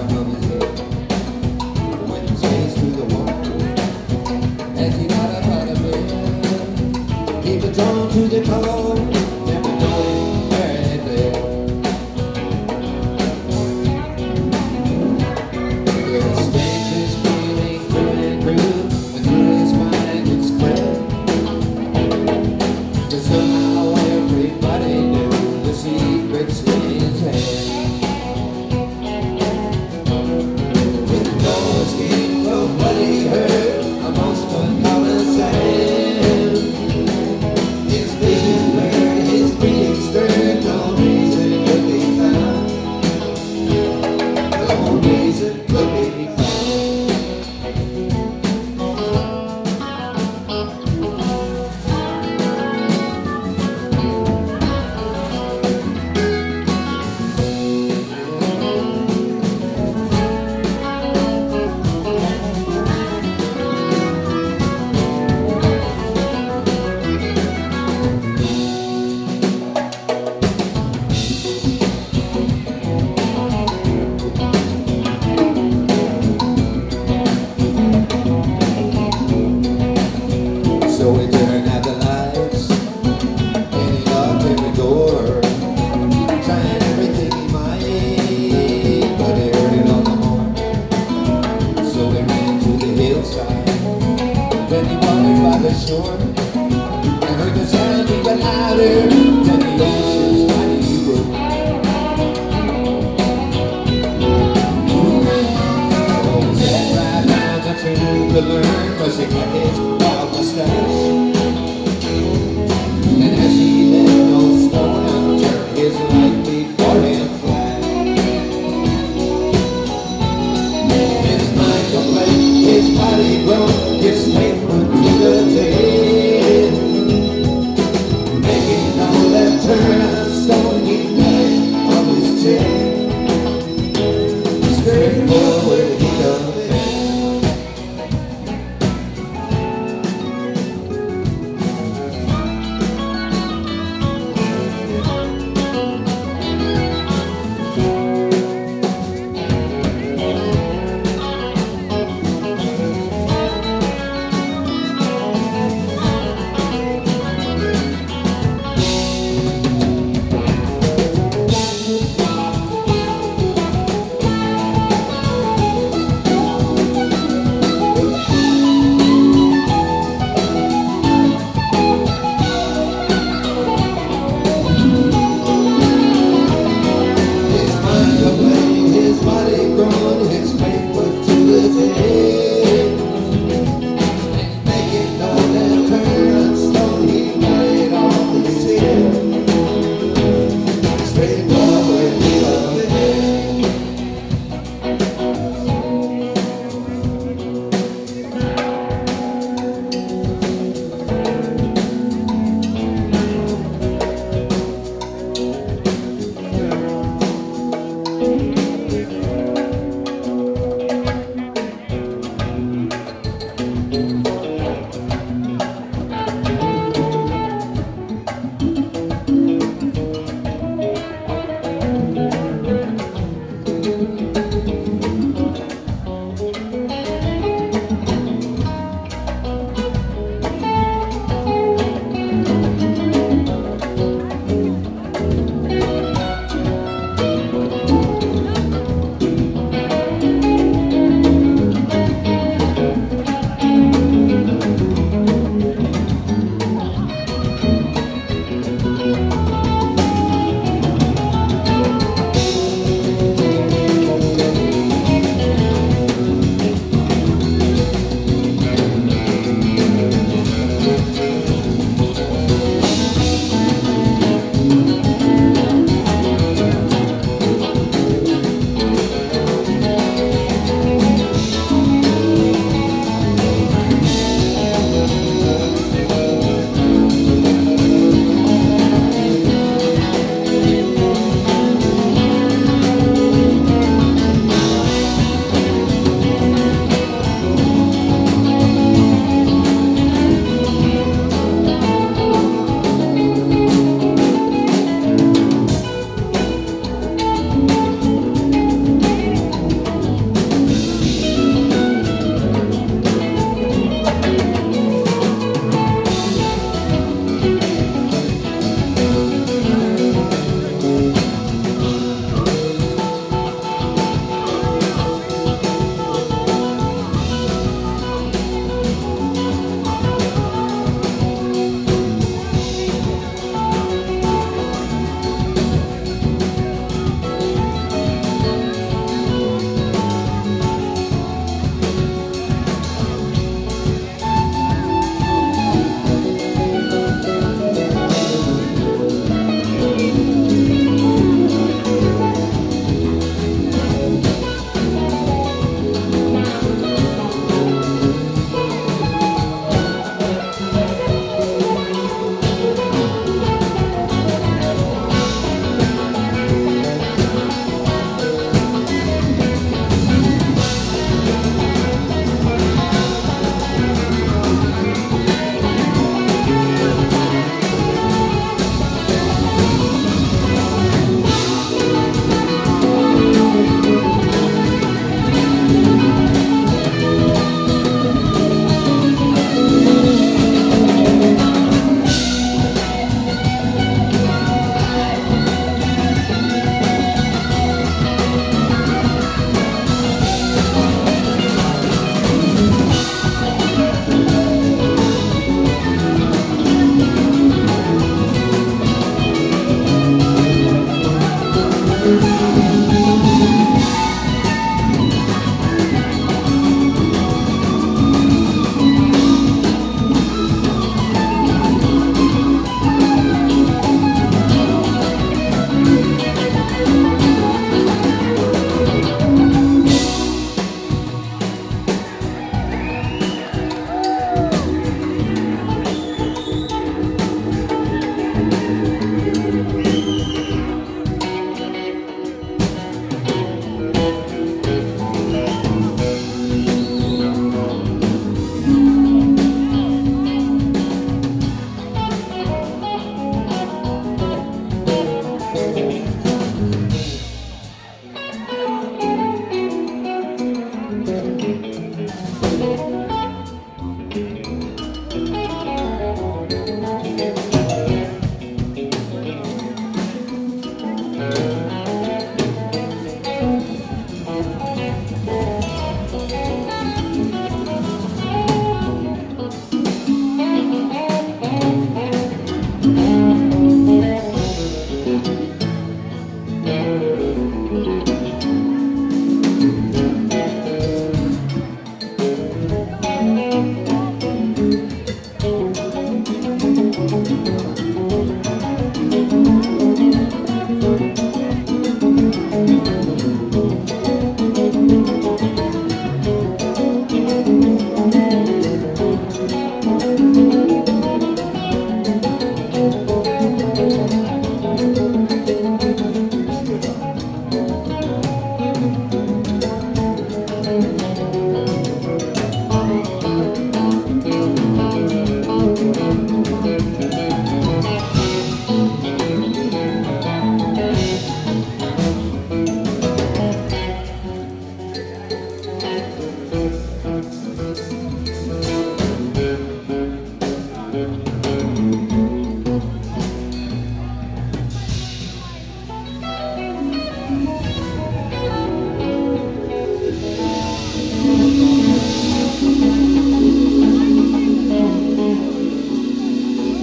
from his head. Went his face through the wall as he got up out of bed. He was drawn to the cold, never knowing where it led. The strangest feeling grew and grew, and through his mind it spread. But somehow everybody knew the secrets in his head. With no escape from what he heard, a most uncommon sound. His vision blurred, his breathing stirred, no reason could be found. No reason could be found. So he turned out the lights and he locked every door, trying everything he might, but he heard it on the horn. So he ran to the hillside, then he wandered by the shore and heard the sound even louder than the ocean's mighty roar. Oh, he sat right down the tree to learn, brushing at his wild mustache. And as he left no stone unturned, his life before him flashed. His mind complete, his body grown, his faith put to the test. Making no left turn, a stone he died on his chest. Straightforward